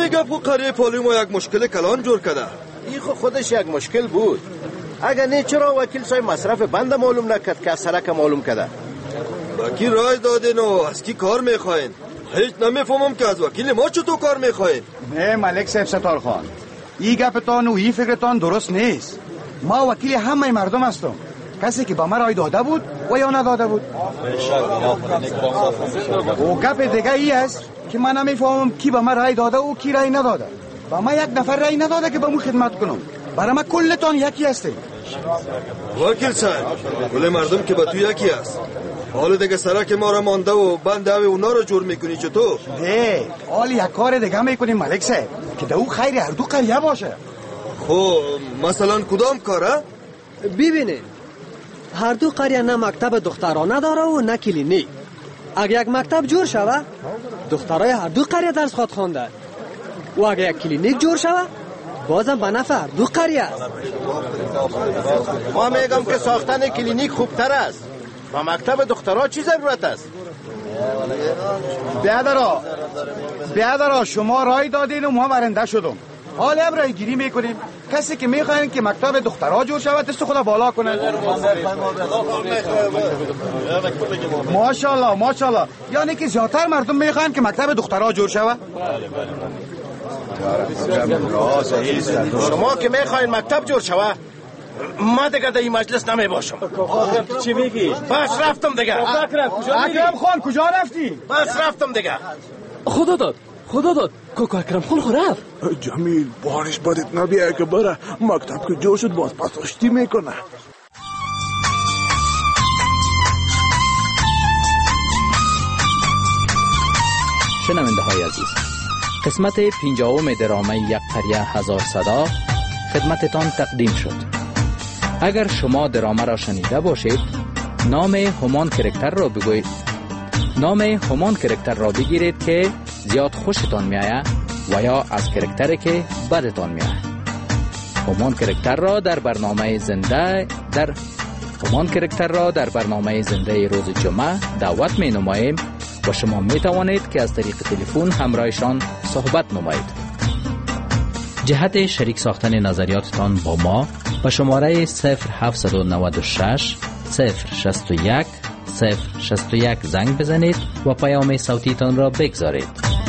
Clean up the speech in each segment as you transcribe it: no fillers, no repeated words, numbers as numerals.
میگه خو قریه پالی ما یک مشکل کلان جور کده. این خودش یک مشکل بود. اگر نه چرا وکیل صاحب مصرف بنده معلوم نکرد که سرک معلوم کده؟ وکیل رای دادین و از کی کار میخواین؟ هیچ نمیفهمم که از وکیل ما چطور کار میخواین. نه ملک صاحب ستار خان، این گپتان و این فکرتان درست نیست. ما وکیل همه مردم هستم. کسی که با ما رای داده بود و یا نداده بود. و گپ دیگه ای است که من نمیفهمم کی با ما رای داده و کی رای نداده. با ما یک نفر رای نداده که با مو خدمت کنم. برای ما کلتان یکی هستیم. وکیل صاحب، کل مردم که با تو یکی است. حالا دیگه سرک ما را مانده و بند اونا رو جور میکنی چطور؟ نه، حال یک کار دیگه میکنیم ملک صاحب که دو خیر هر دو قریه باشه. خب مثلا کدام کاره؟ ببینید، هر دو قریه نه مکتب دخترانه داره و نه کلینیک. اگه یک مکتب جور شوه، دخترای هر دو قریه درس خواد خوانده. و اگه یک کلینیک جور شوه، بازم به نفع هر دو قریه است. ما میگم که ساختن کلینیک خوبتر است. با مکتب دخترها چی ضرورت است؟ بیادرها شما رای دادین و ما برنده شدم. حال هم رای گیری میکنیم. کسی که میخواین که مکتب دخترها جور شود دست خدا بالا کنه. ماشاءالله یعنی که زیادتر مردم میخواین که مکتب دخترها جور شود. شما که میخواین مکتب جور شود، ما دیگه در این مجلس نمی باشم. چی میگی؟ بس رفتم دیگه. اکرم خان کجا رفتی؟ بس رفتم دیگه. خدا داد کوکو اکرم خان خو رفت. جمیل بارش بدت نبیه که بره مکتب که جور شد باز پاساشتی میکنه. شنونده های عزیز، قسمت 50 درامه یک قریه هزار صدا خدمتتان تقدیم شد. اگر شما درامه را شنیده باشید، نام همان کرکتر را بگویید. نام همان کرکتر را بگیرید که زیاد خوشتان میآید و یا از کرکتری که بدتان میآید. همان کرکتر را در برنامه زنده روز جمعه دعوت می نماییم و شما می توانید که از طریق تلفن همراهشان صحبت نمایید. جهت شریک ساختن نظریاتتان با ما به شماره 0796 061 061 زنگ بزنید و پیام صوتیتان را بگذارید.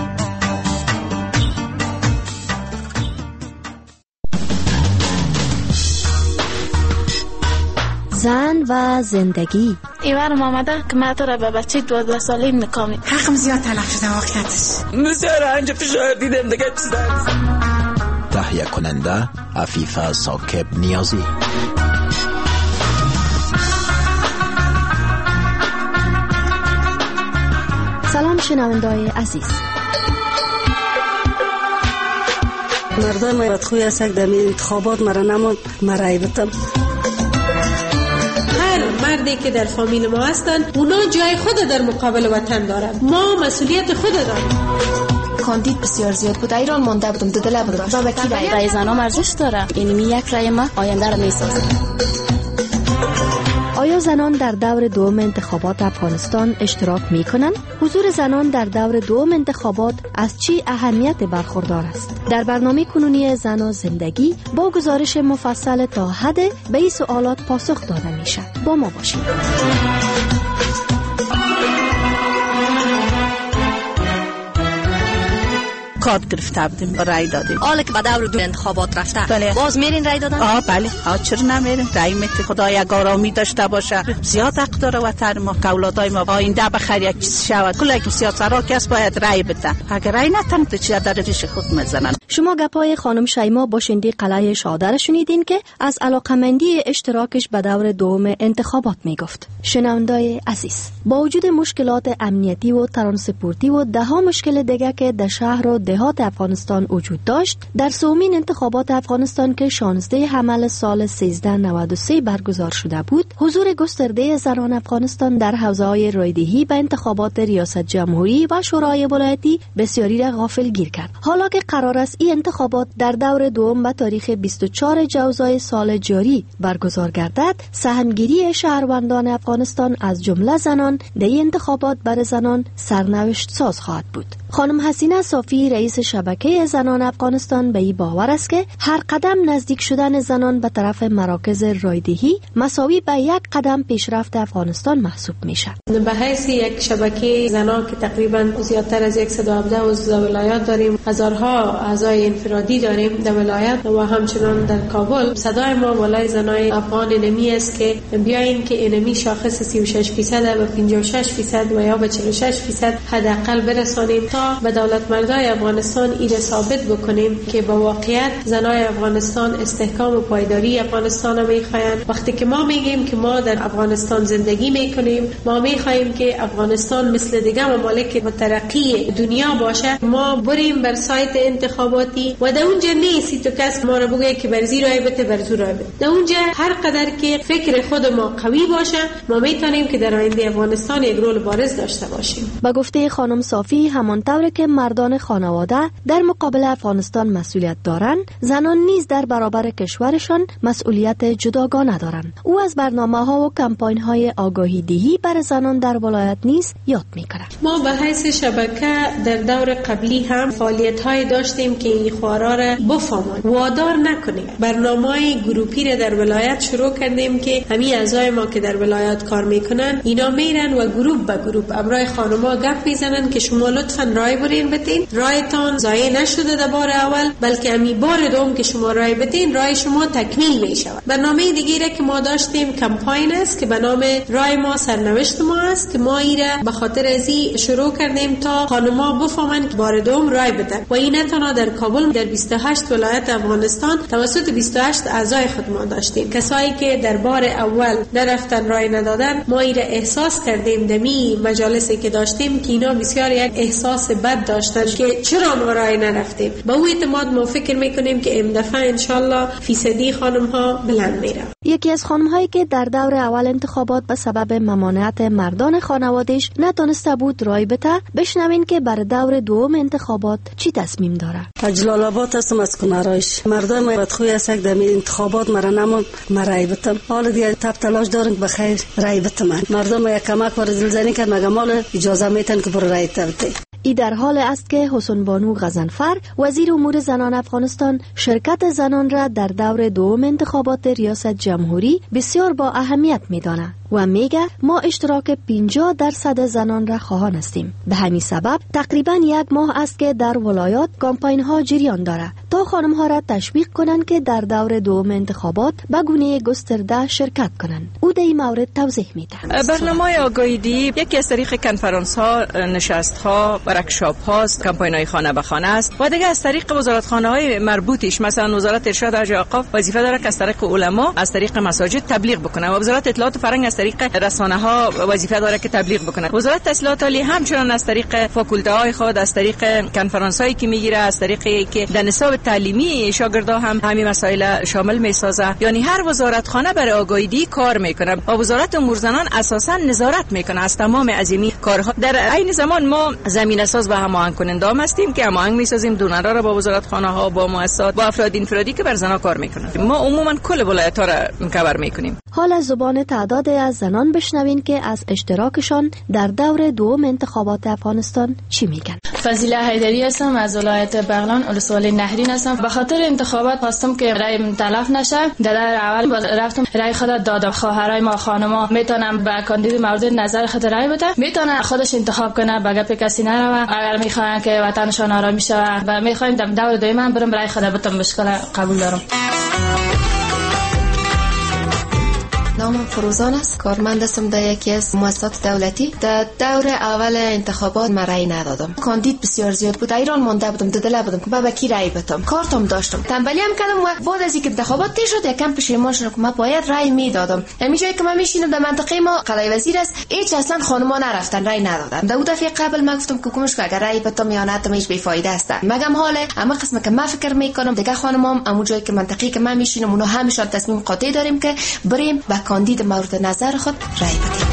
زن و زندگی. ایوانم آمده که من تو را به بچه 12 ساله میکامی. حقم زیاد تلف شده واقعیتش. بسیار انجا فشار دیدم دیگه چیزا. تهیه کننده عفیفه ساکب نیازی. سلام شنونده‌های عزیز. مردم بدخوی هستن در انتخابات مرا نمون مرای بتم. هر مردی که در فامیل ما هستن اونا جای خود در مقابل وطن دارن. ما مسئولیت خود داریم. کاندید بسیار زیاد بود. ایران مانده بودم. دل بود داشت. با وکیل رای زنان ارزش داره. یعنی یک رای ما آینده را میسازه. آیا زنان در دور دوم انتخابات افغانستان اشتراک می کنند؟ حضور زنان در دور دوم انتخابات از چی اهمیت برخوردار است؟ در برنامه کنونی زن و زندگی با گزارش مفصل تا حد به این سوالات پاسخ داده می شود. با ما باشید. کارت گرفته بودیم رای دادیم. حالا که به دور دو انتخابات رفته بله. باز میرین رای دادن؟ بله. چرا نمیریم؟ رای میت خدا یک آرامی داشته باشه. زیاد حق داره وطن ما، اولادای ما آینده بخیر یک چیز شود. کل یک سیاست‌ها کس باید رای بده. اگر رای نتن تو چه در ریش خود میزنن. شما گپای خانم شیما باشندی قلعه شادر شنیدین که از علاقمندی اشتراکش به دور دوم انتخابات میگفت. شنوندای عزیز، با وجود مشکلات امنیتی و ترانسپورتی و ده ها مشکل دیگه که در شهر و دهات افغانستان وجود داشت، در سومین انتخابات افغانستان که 16 حمل سال 1393 برگزار شده بود، حضور گسترده زنان افغانستان در حوزه‌های رایدهی به انتخابات ریاست جمهوری و شورای ولایتی بسیاری را غافلگیر کرد. حالا که قرار است این انتخابات در دور دوم به تاریخ 24 جوزای سال جاری برگزار گردد، سهمگیری شهروندان افغانستان از جمله زنان در این انتخابات بر زنان سرنوشت ساز خواهد بود. خانم حسینه صافی رئیس شبکه زنان افغانستان به این باور است که هر قدم نزدیک شدن زنان به طرف مراکز رایدهی مساوی به یک قدم پیشرفت افغانستان محسوب میشه. به حیث یک شبکه زنان که تقریبا زیادتر از 117 عضو ولایات داریم، هزارها اعضای انفرادی داریم در ولایت و همچنان در کابل، صدای ما بالای زنای افغان نمی است که بیاین که انمی شاخص 36% و 56% و یا به 46% حداقل برسانیم تا به دولت مردای افغانستان ایره ثابت بکنیم که با واقعیت زنای افغانستان استحکام و پایداری افغانستان رو میخواین. وقتی که ما میگیم که ما در افغانستان زندگی میکنیم، ما میخوایم که افغانستان مثل دیگه ممالک مترقی دنیا باشه، ما بریم بر سایت انتخاباتی و در اونجا نیستی تو کس ما رو بگه که برزی رای بده برزو رای بده. در اونجا هر قدر که فکر خود ما قوی باشه، ما میتونیم که در آینده افغانستان یک رول بارز داشته باشیم. با گفته خانم صافی، همانطور که مردان خانواده در مقابل افغانستان مسئولیت دارند، زنان نیز در برابر کشورشان مسئولیت جداگانه دارند. او از برنامه‌ها و کمپاین‌های آگاهی دهی بر زنان در ولایت نیز یاد می‌کند. ما به حیث شبکه در دور قبلی هم فعالیت‌های داشتیم که این خوارا را بفهمن، وادار نکنیم. برنامه‌های گروپی را در ولایت شروع کردیم که همین اعضای ما که در ولایت کار میکنن اینا میرن و گروپ به گروپ امرای خانم‌ها گپ میزنن که شما لطفاً رای برین بدین، رایتان ضایع نشده در بار اول، بلکه امی بار دوم که شما رای بدین رای شما تکمیل میشه. برنامه دیگه که ما داشتیم کمپاین است که به نام رای ما سرنوشت ما است که ما ایره به خاطر ازی شروع کردیم تا خانم‌ها بفهمن که بار دوم رای بدن و این تنها در کابل در 28 ولایت افغانستان توسط 28 اعضای خود ما داشتیم. کسایی که در بار اول نرفتن رای ندادن، ما ایره احساس کردیم دمی مجالسی که داشتیم که اینا بسیار یک احساس بد داشتن که چرا ما رای نرفتیم. با او اعتماد ما فکر میکنیم که این دفعه انشالله فیصدی خانم ها بلند میره. یکی از خانم‌هایی که در دور اول انتخابات به سبب ممانعت مردان خانواده‌اش نتونسته بود رای بده، بشنوین که بر دور دوم انتخابات چی تصمیم داره. جلال آباد هستم از کنارایش. مردم بدخوی هستن در انتخابات مرا نمون رای بدم. حالا دیگه تب تلاش دارن به خیر رای بدم. مردم یک کمک پر زلزله کرد مگه مال اجازه میتن که بر رای بده. ای در حال است که حسن بانو غضنفر وزیر امور زنان افغانستان شرکت زنان را در دور دوم انتخابات ریاست جمهوری بسیار با اهمیت می‌داند و میگه ما اشتراک 50% زنان را خواهان هستیم. به همین سبب تقریبا یک ماه است که در ولایات کمپاین ها جریان داره تا خانم ها را تشویق کنند که در دور دوم انتخابات به گونه گسترده شرکت کنند. او در این مورد توضیح میده. برنامه آگاهی دهی یکی از طریق کنفرانس ها، نشست ها، ورکشاپ هاست، کمپاین های خانه به خانه است و دیگه از طریق وزارت خانه های مربوطش، مثلا وزارت ارشاد حج اوقاف وظیفه داره که از طریق علما از طریق مساجد تبلیغ بکنه و وزارت اطلاعات و فرهنگ از طریق رسانه ها وظیفه داره که تبلیغ بکنه. وزارت تحصیلات عالی همچنان از طریق فاکولته های خود، از طریق کنفرانس هایی که میگیره، از طریقی که در نصاب تعلیمی شاگردا هم همین مسائل شامل میسازه. یعنی هر وزارت خانه برای آگاهی دهی کار میکنه و وزارت امور زنان اساسا نظارت میکنه از تمام عظیمی کارها. در عین زمان ما زمینه ساز و هماهنگ کننده هستیم که هماهنگ میسازیم دونرها را با وزارت خانه ها، با مؤسسات، با افراد انفرادی که بر زنا کار میکنن. ما عموما کل ولایت ها را کاور میکنیم. حال از زبان تعداد از زنان بشنوین که از اشتراکشان در دور دوم انتخابات افغانستان چی میگن. فضیله حیدری هستم از ولایت بغلان، ولسوالی نهرین هستم. به خاطر انتخابات خواستم که رای تلف نشه. در اول رفتم رای خود دادم. خواهرای ما خانما میتونن به کاندید مورد نظر خود رای بده، میتونن خودش انتخاب کنه، به گپ کسی نره. اگر میخواین که وطنشان آرامی شه و میخواین در دور دوم برم رای خود بدم، مشکل قبول دارم. نامم فروزان است، کارمند هستم در یکی از مؤسسات دولتی. در دور اول انتخابات من رای ندادم. کاندید بسیار زیاد بود، ایران مونده بودم، دل بودم که با کی رای بدم. کارتم داشتم، تنبلی هم کردم و بعد از اینکه انتخابات تیر شد یکم پشیمان شدم که من باید رای میدادم. همیشه که من میشینم در منطقه ما قلعه وزیر است، هیچ اصلا خانم‌ها نرفتن رای ندادن. دو دفعه قبل من گفتم که کومش که اگر رای بدم یا ندادم هیچ بی فایده است. مگم حاله اما قسمه که من فکر میکنم دیگه خانم‌ها همون جایی که منطقه‌ای که من میشینم اونها همیشه تصمیم قاطع داریم که بریم با کاندید مورد نظر خود رای بدیم.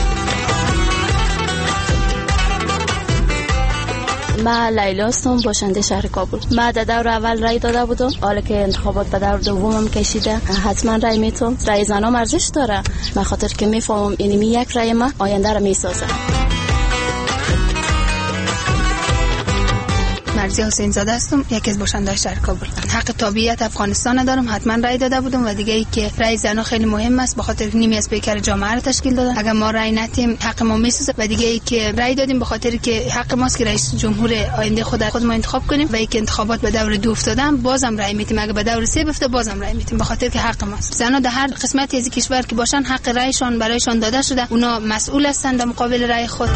من لیلا هستم، باشنده شهر کابل. من در دور اول رای داده بودم، حالا که انتخابات به دور دومم کشیده حتما رای میتونم. رای زنام ارزش داره، به خاطر که میفهمم اینمی یک رای ما آینده رو میسازه. مرزی حسین زاده هستم، یکی از باشنده‌های شهر کابل. حق تابعیت افغانستان دارم، حتما رای داده بودم و دیگه ای که رای زنان خیلی مهم است، به خاطر نیمی از پیکر جامعه رو تشکیل دادن. اگر ما رای ندیم حق ما میسوزه و دیگه ای که رای دادیم به خاطر که حق ماست که رئیس جمهور آینده خود ما انتخاب کنیم و ای که انتخابات به دور 2 افتادن بازم رای میدیم، اگر به دور 3 بفته بازم رای میدیم، به خاطر که حق ماست. زنان در هر قسمتی از کشور که باشن حق رایشان برایشان داده شده، اونا مسئول هستند در مقابل رای خود.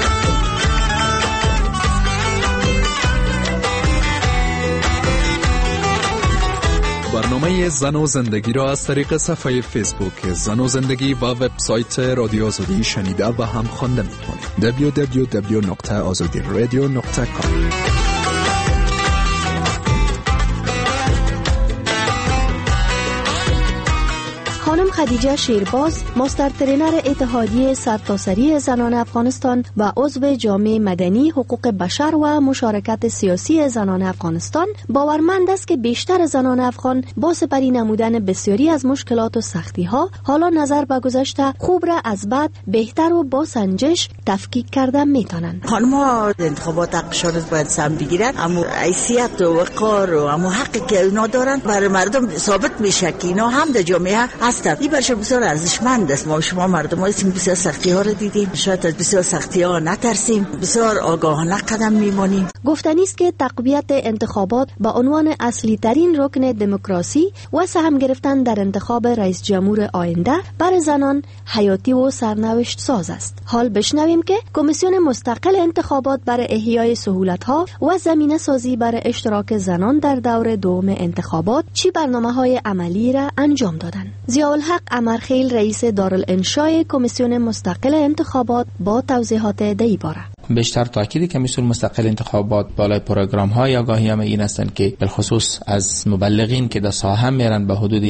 برنامه زن و زندگی را از طریق صفحه فیسبوک زن و زندگی و وبسایت رادیو آزادی شنیده و هم خوانده می‌تونید. www.azadiradio.com. خانم خدیجه شیرباز، ماستر ترینر اتحادیه سرتاسری زنان افغانستان و عضو جامعه مدنی حقوق بشر و مشارکت سیاسی زنان افغانستان، باورمند است که بیشتر زنان افغان با سپری نمودن بسیاری از مشکلات و سختی ها حالا نظر به گذشته خوب را از بعد بهتر و با سنجش تفکیک کردن میتونن. خانم‌ها انتخابات حقشان باید سم بگیرن، اما حیثیت و وقار و اما حقی که اونا دارن برای مردم ثابت میشه که اینا هم در جامعه هستن. این برش بسیار ارزشمند است. ما شما مردم هستیم، بسیار سختی ها رو دیدیم، شاید از بسیار سختی ها نترسیم، بسیار آگاهانه قدم میمونیم. گفتنی است که تقویت انتخابات با عنوان اصلی ترین رکن دموکراسی و سهم گرفتن در انتخاب رئیس جمهور آینده برای زنان حیاتی و سرنوشت ساز است. حال بشنویم که کمیسیون مستقل انتخابات برای احیای سهولت‌ها و زمینه سازی برای اشتراک زنان در دور دوم انتخابات چی برنامه‌های عملی را انجام دادند. ضیاءالحق امرخیل، رئیس دارالانشای کمیسیون مستقل انتخابات، با توضیحات دی باره. بیشتر تاکید کمیسیون مستقل انتخابات بالای پروگرام های آگاهی هم این هستند که بالخصوص از مبلغین که در ساحه میرن به حدود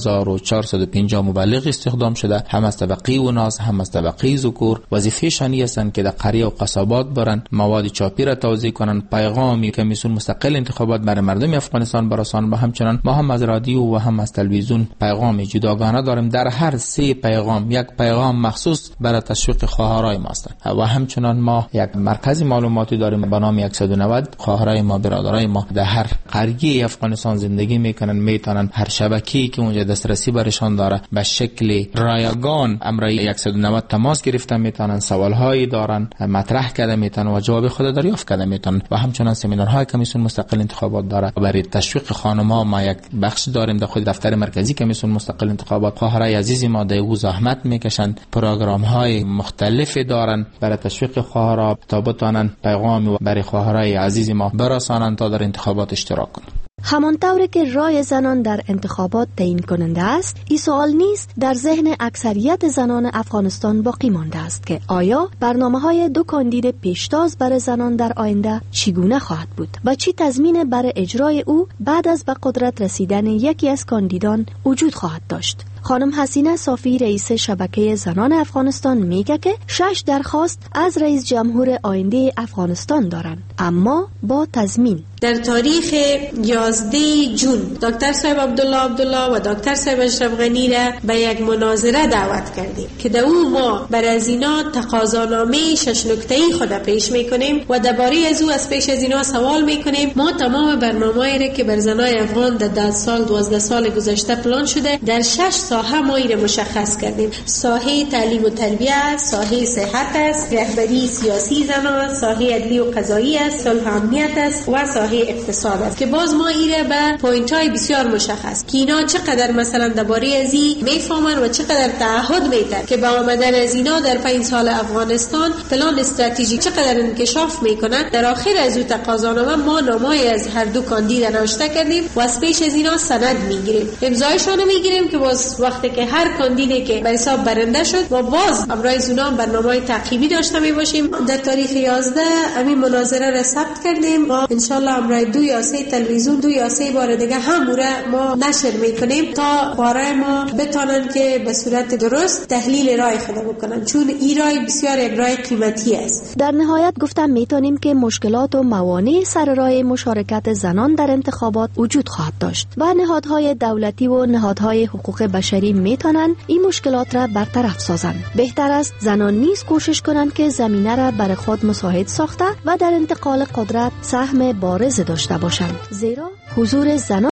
1450 مبلغ استخدام شده، هم از طبقه اوناس هم از طبقه ذکور. وظیفه شانی هستند که در قریه و قصابات برن، مواد چاپی را توزیع کنن، پیغامی کمیسیون مستقل انتخابات برای مردم افغانستان برسانن. و همچنان ما هم از رادیو و هم از تلویزیون پیغام جداگانه داریم. در هر 3 پیغام یک پیغام مخصوص برای تشویق خواهرای ماست و همچنان ما یک مرکز معلوماتی داریم به نام 190. خواهرای ما، برادرای ما در هر قریه افغانستان زندگی میکنن، میتونن هر شبکه‌ای که اونجا دسترسی برشان داره به شکل رایگان امرای 190 تماس گرفتن، میتونن سوالهایی دارن مطرح کرده میتونن و جواب خود دریافت کرده میتونن. و همچنان سمینارهای کمیسیون مستقل انتخابات داره. برای تشویق خانم‌ها ما یک بخش داریم در خود دفتر مرکزی کمیسیون مستقل انتخابات. خواهرای عزیز ما در او زحمت میکشن، پروگرام‌های مختلفی دارن برای تشویق خواهرها تا بتوانند پیغامی برای خواهرای عزیز ما برسانند تا در انتخابات اشتراک کنند. همانطور که رای زنان در انتخابات تعیین کننده است، این سوال نیست در ذهن اکثریت زنان افغانستان باقی مانده است که آیا برنامه‌های 2 کاندید پیشتاز برای زنان در آینده چگونه خواهد بود و چی تضمین برای اجرای او بعد از به قدرت رسیدن یکی از کاندیدان وجود خواهد داشت. خانم حسینه صافی، رئیس شبکه زنان افغانستان، میگه که 6 درخواست از رئیس جمهور آینده افغانستان دارند، اما با تضمین. در تاریخ 11 جون دکتر صاحب عبدالله و دکتر صاحب اشرف غنی را به یک مناظره دعوت کردیم که در او ما برای از اینا تقاضانامه 6 نکته‌ای خود پیش میکنیم و درباره از او از پیش از اینا سوال میکنیم. ما تمام برنامه‌ای را که بر زنای افغان در 10 سال 12 سال گذشته پلان شده در 6 ساحه ما را مشخص کردیم. ساحه تعلیم و تربیت، ساحه صحت است، رهبری سیاسی زنان، ساحه عدلی و قضایی است، صلح و امنیت است و ساحه اقتصاد است که باز ما ایره به پوینت‌های بسیار مشخص که اینا چقدر مثلا درباره از این میفهمن و چقدر تعهد میتن که با آمدن از اینا در 5 سال افغانستان پلان استراتژیک چقدر انکشاف میکنن. در آخر از او تقاضانامه ما نامه‌ای از هر 2 کاندید نوشته کردیم و از پیش از اینا سند میگیریم، امضایشون میگیریم که باز وقتی که هر کاندیدی که به حساب برنده شد و باز امرای زونا برنامه‌های تعقیبی داشته میباشیم. در تاریخ 11 همین مناظره را ثبت کردیم و ان شاء الله امرای 2 یا 3 تلویزیون 2 یا 3 بار دیگه هموره ما نشر میکنیم تا باره ما بتونن که به صورت درست تحلیل رای خود بکنن، چون این رای بسیار یک رای قیمتی است. در نهایت گفتم میتونیم که مشکلات و موانع سر راه مشارکت زنان در انتخابات وجود خواهد داشت و نهادهای دولتی و نهادهای حقوق بشر بشری میتونن این مشکلات را برطرف سازند. بهتر است زنان نیز کوشش کنند که زمینه را برای خود مساعد ساخته و در انتقال قدرت سهم بارز داشته باشند، زیرا حضور زنان